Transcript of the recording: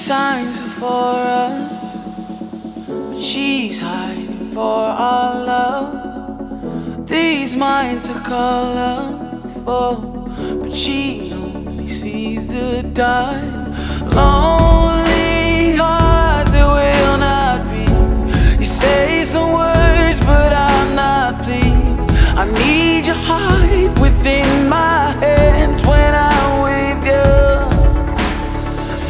signs are for us, but she's hiding for our love. These minds are colorful, but she only sees the dark.